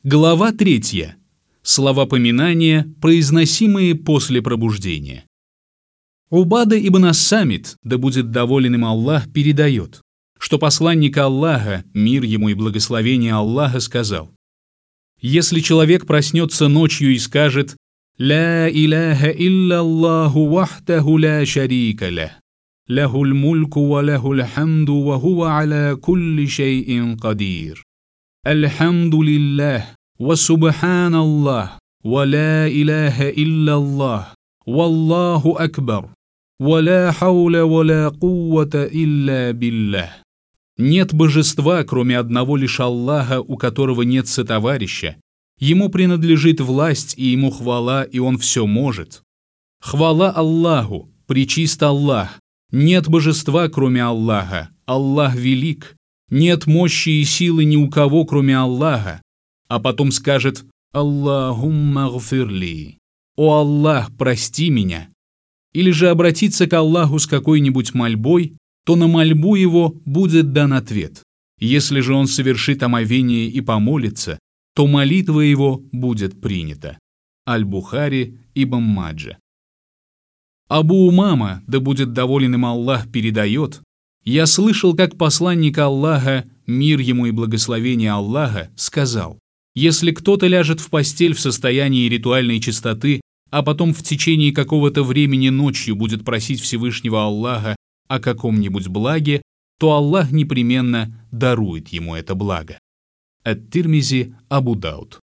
Глава 3. Слова поминания, произносимые после пробуждения. Убада ибн ас-Самит, да будет доволен им Аллах, передает, что посланник Аллаха, мир ему и благословение Аллаха, сказал: «Если человек проснется ночью и скажет: «Ля иляха илляллаху вахтаху ля шарика лях, лахуль мульку ва лахуль хамду ва хуа аля кулли шайин кадир. Альхамду лиллах, ва субханаллах, ва ля иляха илляллах, валлаху акбар, ва ля хауля ва ля куввата илля биллах». Нет божества, кроме одного лишь Аллаха, у которого нет сотоварища. Ему принадлежит власть, и ему хвала, и он все может. Хвала Аллаху, пречист Аллах. Нет божества, кроме Аллаха. Аллах велик. Нет мощи и силы ни у кого, кроме Аллаха. А потом скажет: «Аллахумма гфирли», «О Аллах, прости меня». Или же обратиться к Аллаху с какой-нибудь мольбой, то на мольбу его будет дан ответ. Если же он совершит омовение и помолится, то молитва его будет принята. Аль-Бухари, Ибн Маджа. Абу Умама, да будет доволен им Аллах, передает: «Я слышал, как посланник Аллаха, мир ему и благословение Аллаха, сказал: если кто-то ляжет в постель в состоянии ритуальной чистоты, а потом в течение какого-то времени ночью будет просить Всевышнего Аллаха о каком-нибудь благе, то Аллах непременно дарует ему это благо». Ат-Тирмизи, Абу Дауд.